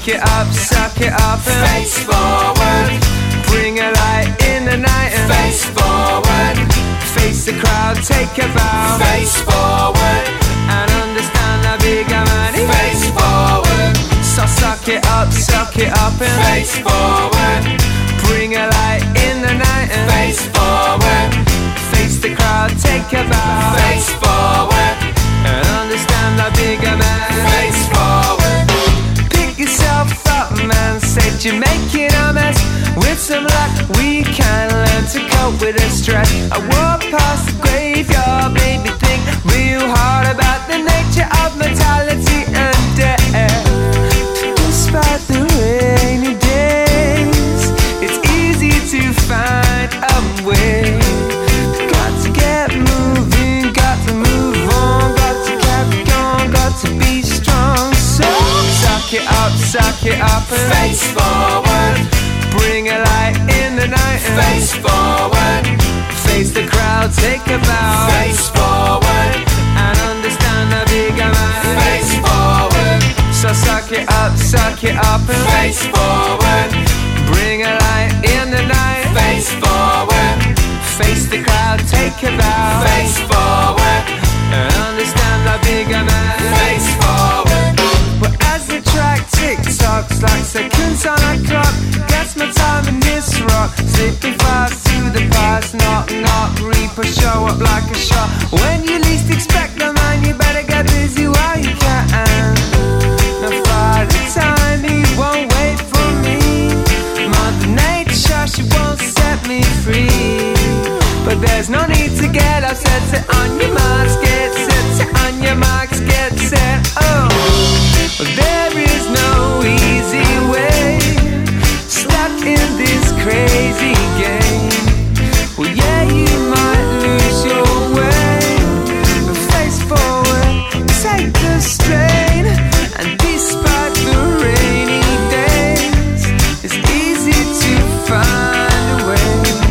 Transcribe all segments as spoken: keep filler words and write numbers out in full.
suck it up, suck it up and face forward. Bring a light in the night and face forward. Face the crowd, take a bow. Face forward. And understand the bigger money. Face forward. So suck it up, suck it up and face forward. Bring a light in the night and face forward. Face the crowd, take a bow. Face forward. And understand the bigger man. Face forward. Pick yourself up, man. Said you're making a mess. With some luck, we can learn to cope with the stress. I walk past the graveyard, made me think real hard about the nature of mortality and death. Despite the rainy days, it's easy to find a way. Got to get moving, got to move on, got to carry on, got to be strong. So suck it up, suck it up and face forward. Bring a light in the night and face forward. Face the crowd, take a bow. Face forward. And understand the bigger man. Face forward. So suck it up, suck it up and face forward. Bring a light in the night. Face forward. Face the crowd, take a bow. Face forward. And understand the bigger man. Face forward. Well, as the track tick-tocks like seconds on a clock, guess my time in this rock. Slipping fast to the past, knock, knock, reaper, show up like a shot. When you least expect the man, you better get busy while you can. Now Friday time, he won't wait for me. Mother Nature, she won't set me free. But there's no need to get upset. Set on your marks, get set. Set on your marks, get set. Oh, well, there is no easy way. Stuck in this crazy game. Well, yeah, you might lose your way. But face forward, take the strain. And despite the rainy days, it's easy to find a way.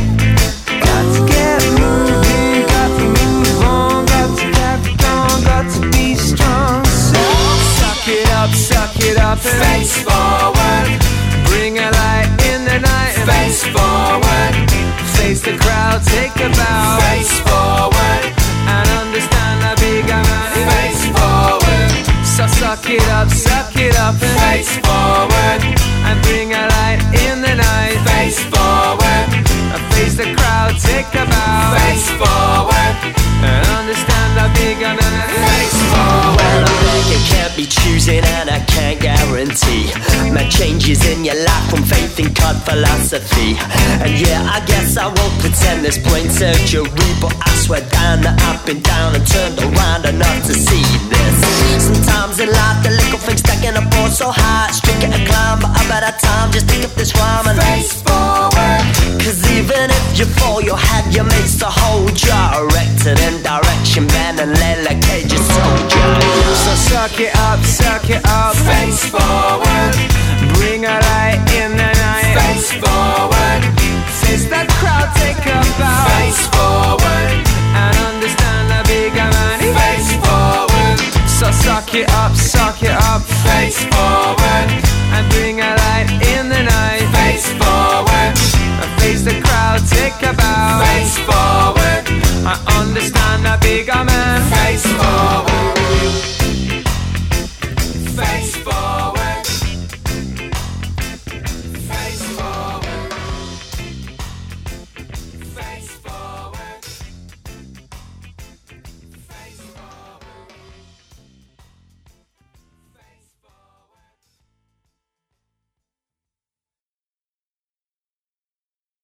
Got to get moving, got to move on, got to carry on, got to be strong. So suck it up, suck it up and face forward. Bring a light in the night and face forward. Face the crowd, take a bow. Face forward. And understand the bigger man. Face forward. So suck it up, suck it up and face forward. And bring a light in the night. Face forward. And face the crowd, take a bow. Face forward. And understand the bigger man. Face forward. Well, I know you can't be choosing and I can't guarantee my changes in your life from faith in God philosophy. And yeah, I guess I won't pretend there's plain surgery, but I swear down that I've been down and turned around enough to see this. Sometimes in life the little things stacking up all so high, strict at a climb, but a better time just pick up this rhyme and face forward. Cause even if you fall your head, your mates to hold ya, erected in direction, bend and lay like cages soldier. So suck it up, suck it up, face forward.